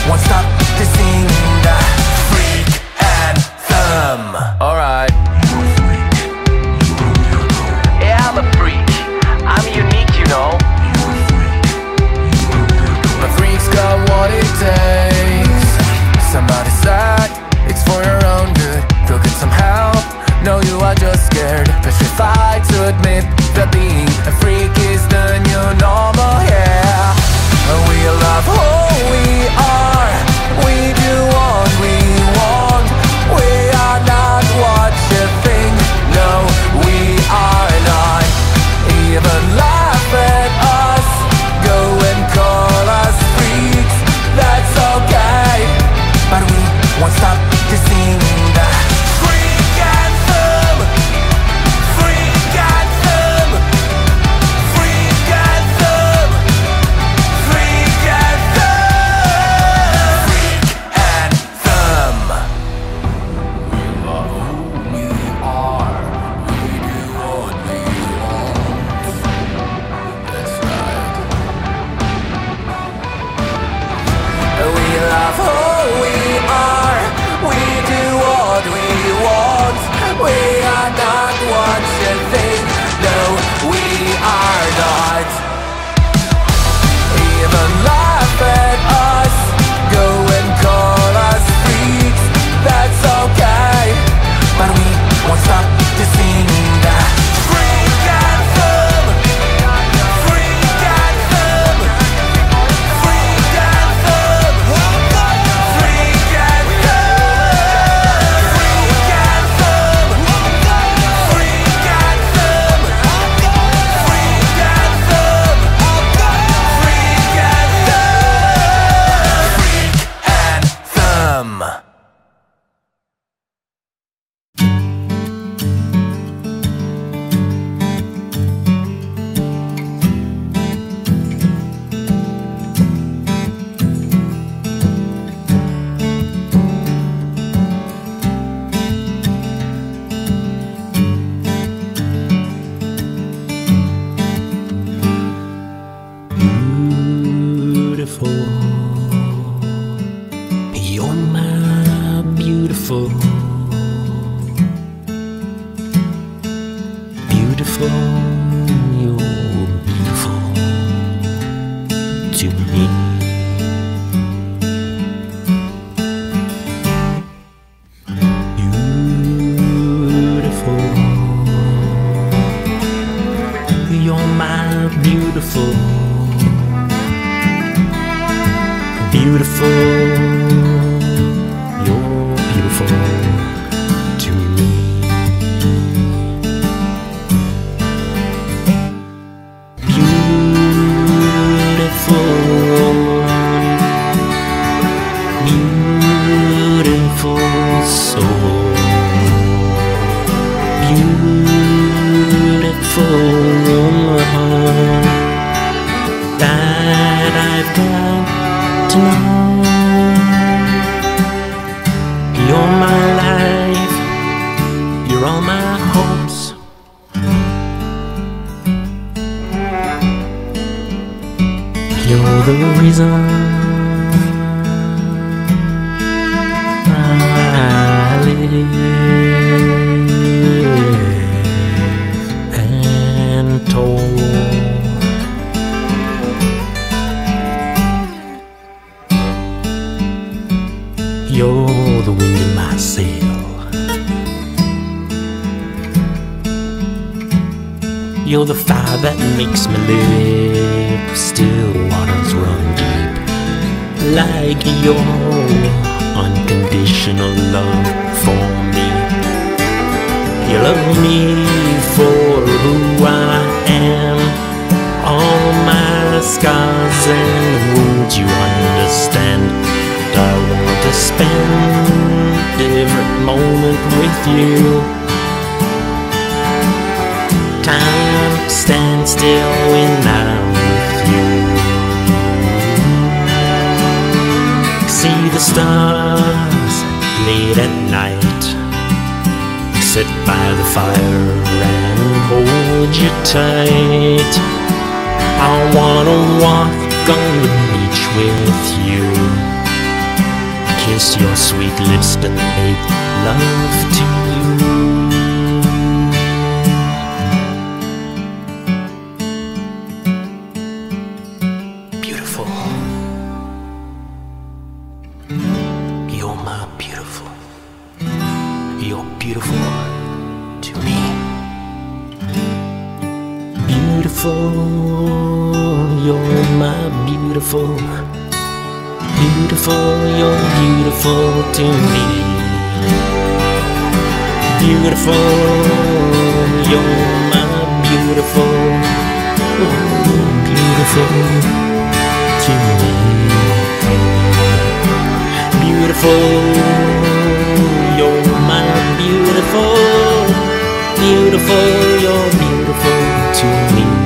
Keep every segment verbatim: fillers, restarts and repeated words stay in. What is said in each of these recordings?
won't stop to sing the freak anthem. Alright. Yeah, I'm a freak. I'm unique, you know. My freak's got what it takes. Somebody said it's for your own good. Go get some help. No, you are just scared. Petrified to admit that being a freak is the new normal, yeah. We love who we are. We do what we want. We are not what you think. No, we are not. Even laugh at us. Go and call us freaks. That's okay. But we won't stop to sing the freak anthem. Freak anthem. Freak anthem. Freak anthem. Freak anthem. We love who we are. We do what we want. That's right. We love who we are. We do what we want. We are not what you think. No, we are not. Even laugh at us. Go and call us freaks. That's okay. But we won't stop to sing the freak anthem. Freak anthem. Freak anthem. Freak anthem. Freak anthem. Freak anthem. Freak anthem. Freak anthem. Freak anthem. Beautiful, you're my beautiful, beautiful, you're beautiful to me. Beautiful, you're my beautiful. Beautiful, you're beautiful to me. Beautiful, beautiful soul. Beautiful woman that I've got to know. You're my life, you're all my hopes. You're the reason I live and told. You're the wind in my sail. You're the fire that makes me live. Still waters run deep. Like your unconditional love for me. You love me for who I am. All my scars and wounds you understand. I want to spend every moment with you. Time stands still when I'm with you. See the stars late at night. Sit by the fire and hold you tight. I wanna walk on the beach with you. kiss your sweet lips but make love to you. Beautiful. You're my beautiful. You're beautiful to me. Beautiful, you're my beautiful. Beautiful, you're beautiful to me. Beautiful, you're my beautiful. Oh, beautiful to me. Beautiful, you're my beautiful. Beautiful, you're beautiful to me.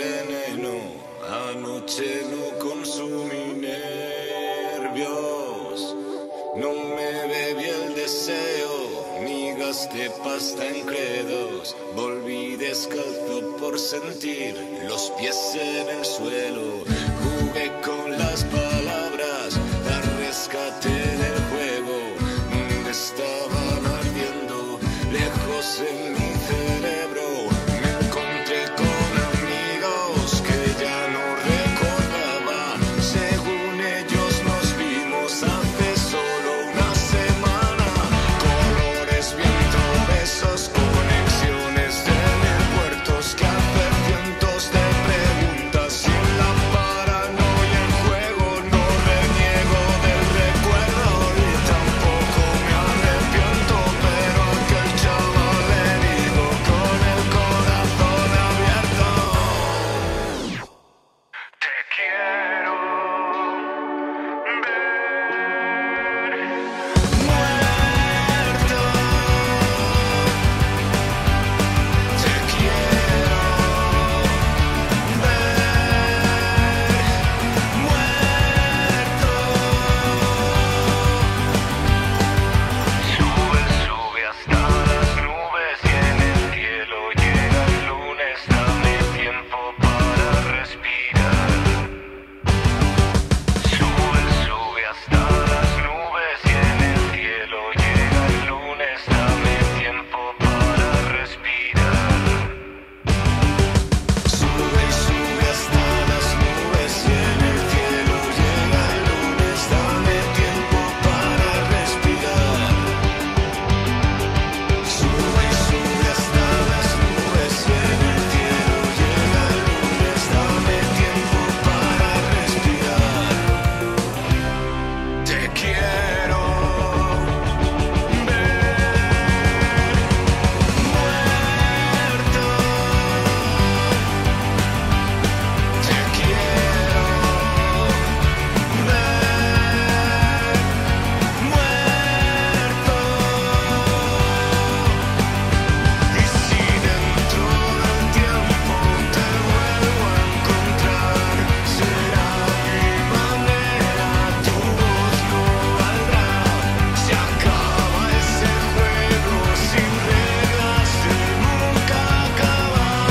veneno. Anoche no consumí nervios, no me bebí el deseo, ni gasté pasta en credos. Volví descalzo por sentir los pies en el suelo. Jugué con las palabras al rescate del juego. Estaban ardiendo lejos en mi cerebro. Me encontré con amigos que ya no recordaba. Según ellos nos vimos hace solo una semana. Colores, viento, besos, conexiones de mil puertos que hacen cientos de preguntas. Sin la paranoia en juego, no reniego del recuerdo y tampoco me arrepiento, pero aquel chaval herido con el corazón abierto. Te quiero ver muerto. Te quiero ver muerto. Sube, sube hasta las nubes y en el cielo llega el lunes. Dame tiempo para respirar. Sube, sube hasta las nubes y en el cielo llega el lunes. Dame tiempo para respirar. Sube y sube hasta las nubes y en el cielo llega el lunes. Dame tiempo para respirar. Sube y sube hasta las nubes y en el cielo llega el lunes. Dame tiempo para respirar. Te quiero ver muerto. Te quiero ver muerto. Y si dentro del tiempo te vuelvo a encontrar, será mi manera, tu voz no valdrá. Se acaba ese juego sin reglas de nunca acabar.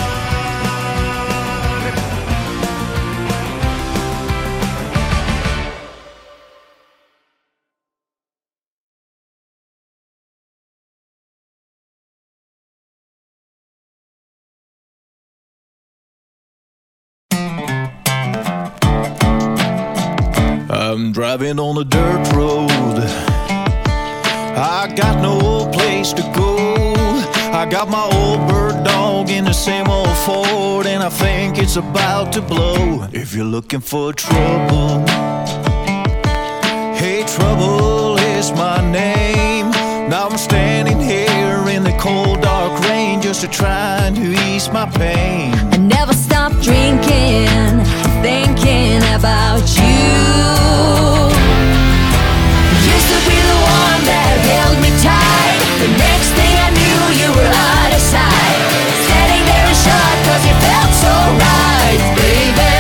I'm driving on a dirt road. I got no place to go. I got my old bird dog in the same old Ford, and I think it's about to blow. If you're looking for trouble, hey, trouble is my name. Now I'm standing here in the cold dark rain just to try to ease my pain. I never stop drinking, thinking about you. Used to be the one that held me tight. The next thing I knew, you were out of sight. Standing there in shock, cause you felt so right, baby.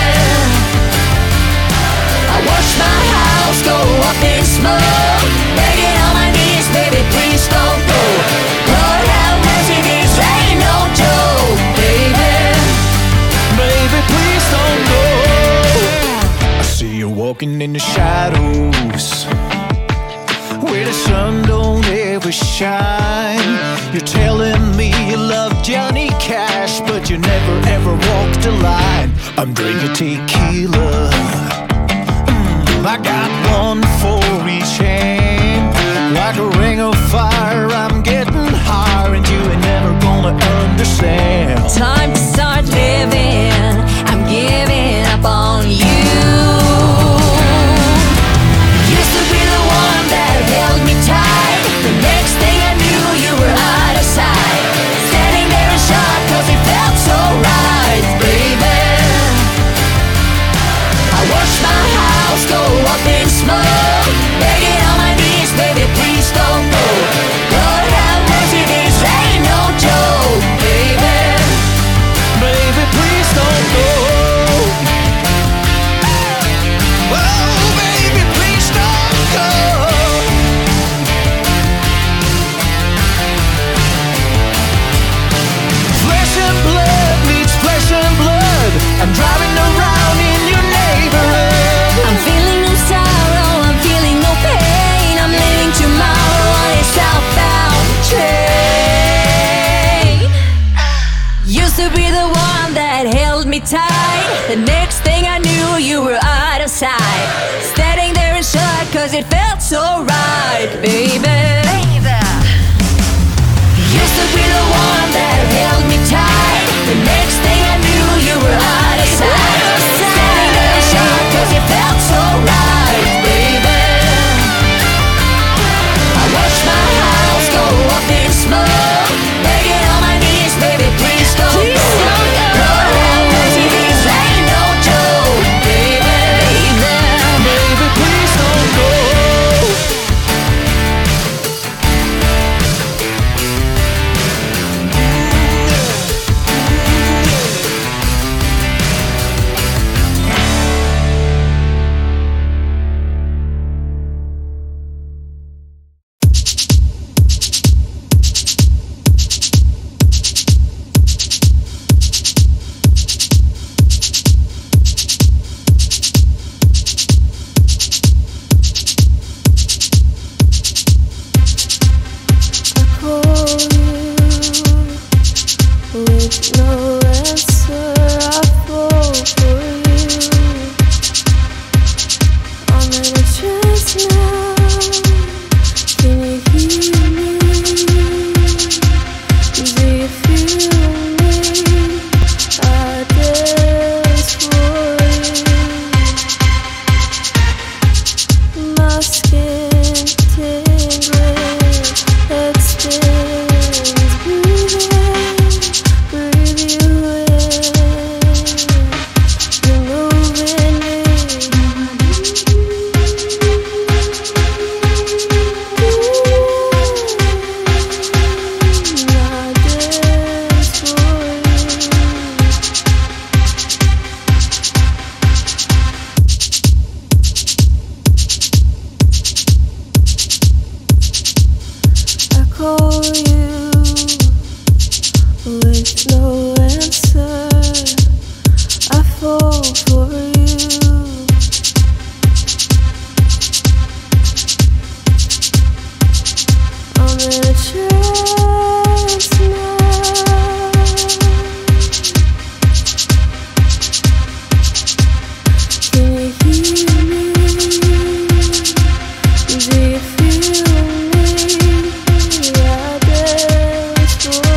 I watched my house go up in smoke, begging on my knees, baby, please don't go. Lord have mercy, this ain't no joke, baby. Baby, please don't go. I see you walking in the shadows where the sun don't ever shine. You're telling me you love Johnny Cash, but you never ever walked a line. I'm drinking tequila, mm, I got one for each hand. Like a ring of fire, I'm getting higher, and you ain't never gonna understand. Time to start living, I'm giving up on you. Used to be the one that held me tight. The next thing I knew, you were out of sight. Standing there in shock, cause it felt so right, baby. I watched my house go up in smoke, begging on my knees, baby, please don't go. Lord have mercy, this ain't no joke, baby. Baby, please don't go. next thing I knew, you were out of sight. Standing there in shock, cause it felt so right, baby. Baby. Used to be the one that held me tight. The next thing I knew, you were out of sight. Standing there in shock, cause it felt so right, baby. I watched my house go up in smoke, begging on my knees, baby, please don't go. Lord have mercy, this ain't no joke, baby. Baby, please don't go. With no answer, I fall for you. I'm in a trance now. Can you hear me? Do you feel me? I dance for you. My skin tingling, extends, breathing. Breathe you in, you're moving me. I dance for you. I call you with no answer, I fall for you. I'm in a trance now. Can you hear me? Do you feel me? I dance for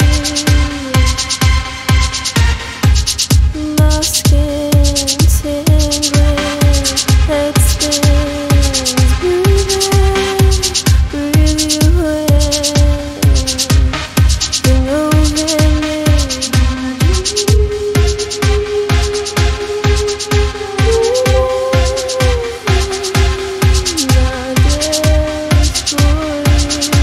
you. My skin tingling, extends, breathing, breathe you in, you're moving me. I dance for you.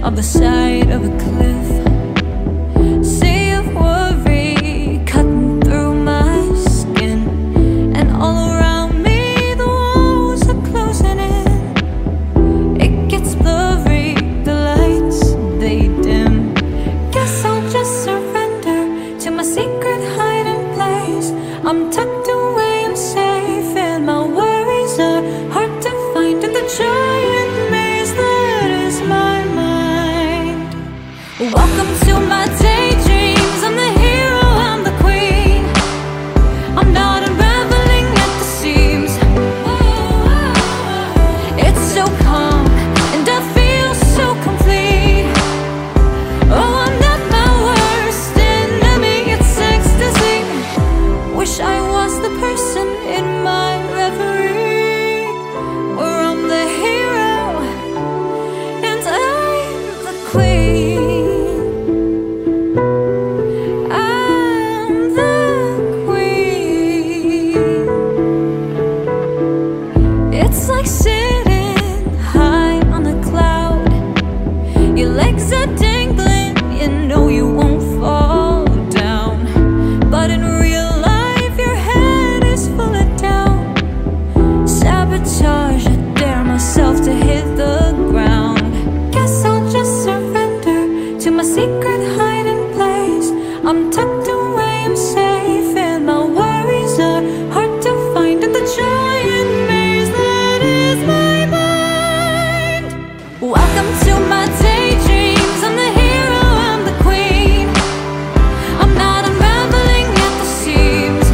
of the side of a cliff. Sea of worry cutting through my skin, and all around me the walls are closing in. It gets blurry, the lights they dim. Guess I'll just surrender to my secret hiding place. I'm tucked away, I'm safe, and my worries are hard to find in the giant maze that is my mind. Welcome to my daydreams. I'm the hero, I'm the queen. I'm not unraveling at the seams. It's so calm and I feel so complete. Oh, I'm not my worst enemy, it's ecstasy. Wish I was the person in my reverie, where I'm the hero and I'm the queen. I'm the queen. It's like sitting high on a cloud. Your legs are dangling, you know you won't fall down. But in real life, your head is full of doubt. Sabotage, I dare myself to hit the ground. Guess I'll just surrender to my secret hiding place. I'm tucked away, I'm safe, and my worries are hard to find in the giant maze that is my mind. Welcome to my daydreams. I'm the hero, I'm the queen. I'm not unraveling at the seams.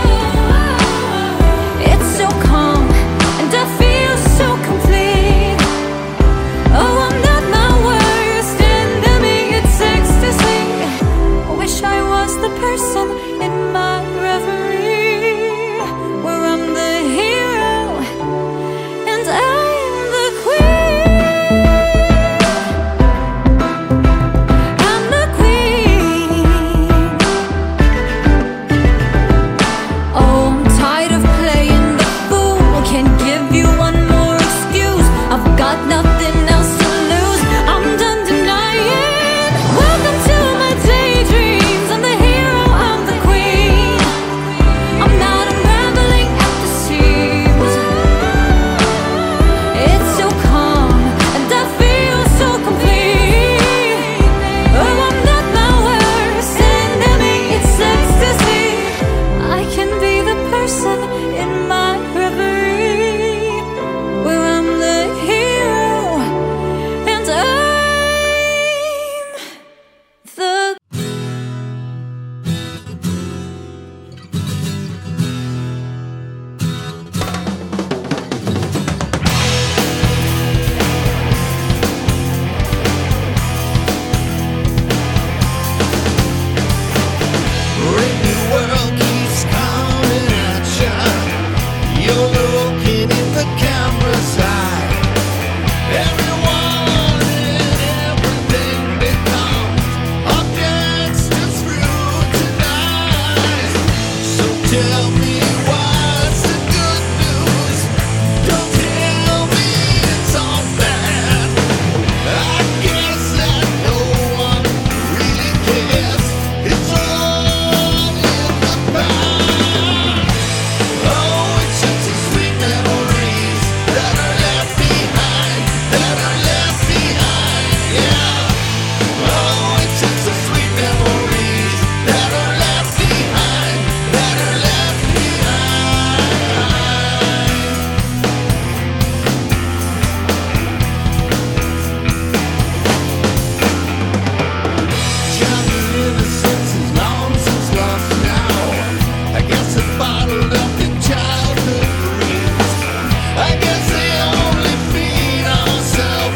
It's so calm and I feel so complete. Oh, I'm not my worst enemy, it's ecstasy. Wish I was the person in my reverie, where I'm the hero and I'm the queen. I'm the queen. Oh, I'm tired of playing the fool. Can't give you one more excuse. I've got nothing else to lose. I'm done denying. Welcome to my daydreams. I'm the hero, I'm the queen. I'm not unraveling at the seams. It's so calm and I feel so complete. Oh, I'm not my worst enemy, it's ecstasy. I can be the person in my reverie, where I'm the hero and I'm the The world keeps coming at ya. You're looking in the camera's eye. Everyone and everything becomes objects to scrutinize. So tell me what's the good news. Don't tell me it's all bad. I guess that no one really cares. It's all in the past. Oh, it's just some sweet memories that are left behind, that are left behind, yeah. Oh, it's just some sweet memories that are left behind, that are left behind. Childhood innocence is long since lost now. I guess they bottled up in childhood dreams. I guess they only feed on self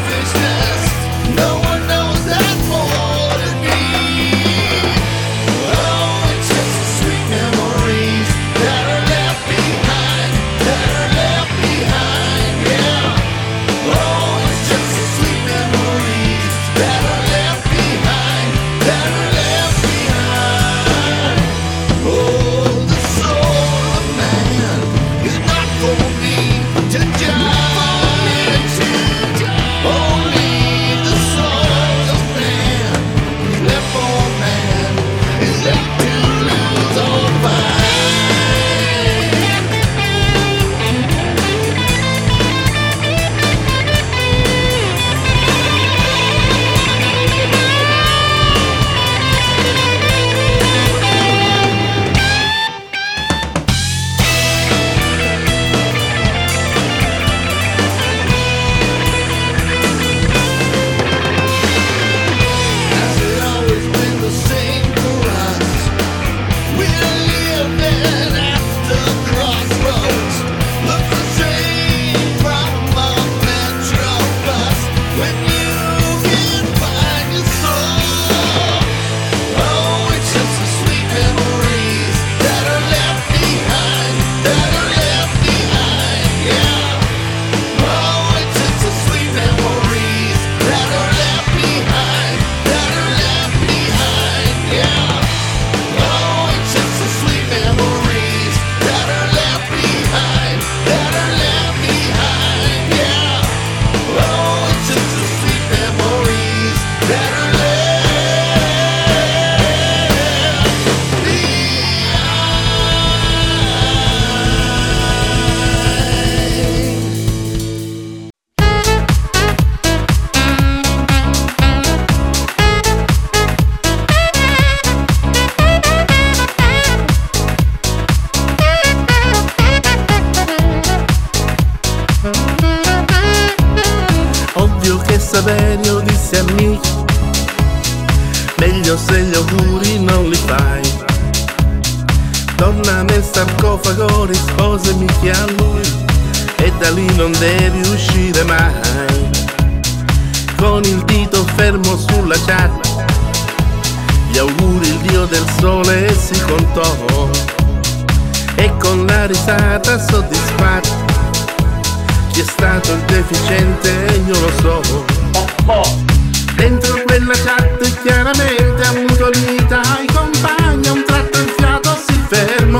Saverio disse a Miki: meglio se gli auguri non li fai. Torna nel sarcofago, risposami che a lui, e da lì non devi uscire mai. Con il dito fermo sulla chat, gli auguri il dio del sole si contò, e con la risata soddisfatta: chi è stato il deficiente io lo so. Dentro quella chat chiaramente ha avuto l'unità, i compagni a un tratto il fiato si fermò.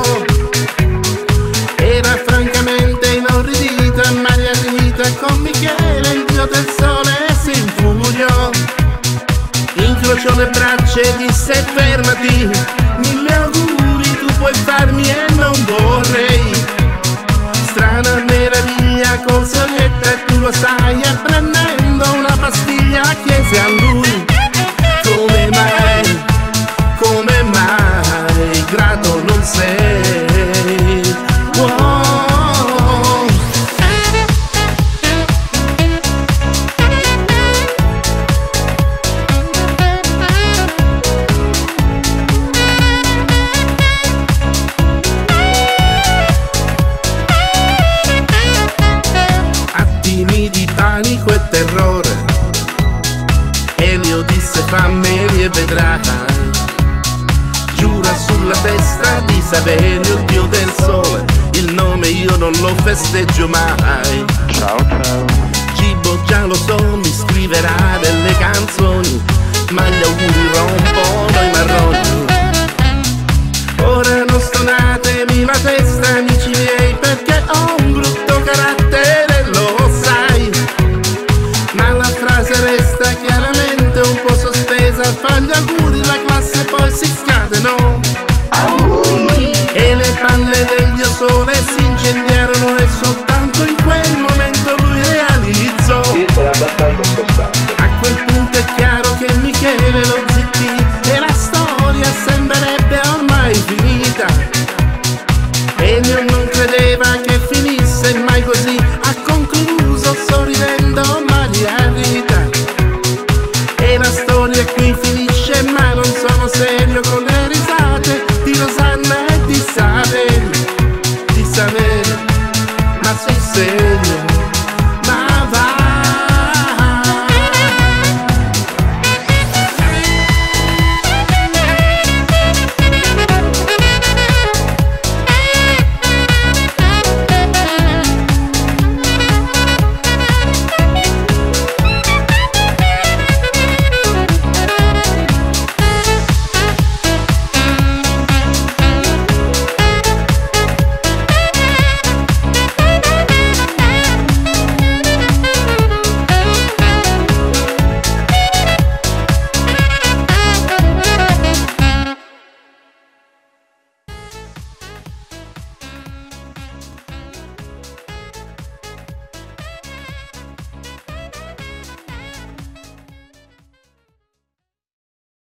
Era francamente inorridita Maria Rita, con Michele il dio del sole si infuriò. Incrociò le braccia e disse: fermati, mille auguri tu puoi farmi e non vorrei. Strana meraviglia, consoletta e tu lo sai, e prendendo una pastiglia chiese a lui: come mai, come mai, grato non sei. Wow. Attimi di panico e terrore, Elio disse: fammeli e vedrai. Giura sulla testa di Saverio, il dio del sole, il nome io non lo festeggio mai. Ciao ciao. Cibo già lo so, mi scriverà delle canzoni, ma gli auguri rompono i marroni. Ora non stonatemi la testa, mi